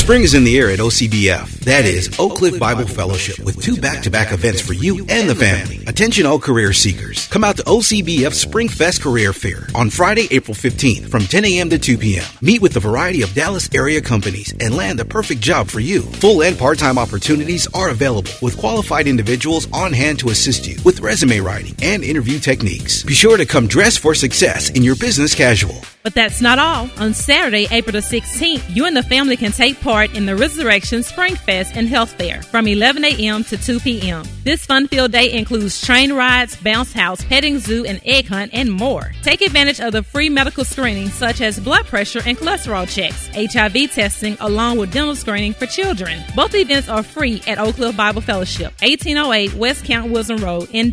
Spring is in the air at OCBF. That is Oak Cliff Bible Fellowship with 2 back-to-back events for you and the family. Attention all career seekers. Come out to OCBF Spring Fest Career Fair on Friday, April 15th from 10 a.m. to 2 p.m. Meet with a variety of Dallas area companies and land the perfect job for you. Full and part-time opportunities are available with qualified individuals on hand to assist you with resume writing and interview techniques. Be sure to come dressed for success in your business casual. But that's not all. On Saturday, April the 16th, you and the family can take part in the Resurrection Spring Fest and Health Fair from 11 a.m. to 2 p.m. This fun-filled day includes train rides, bounce house, petting zoo, and egg hunt, and more. Take advantage of the free medical screenings such as blood pressure and cholesterol checks, HIV testing, along with dental screening for children. Both events are free at Oak Cliff Bible Fellowship, 1808 West Count Wilson Road in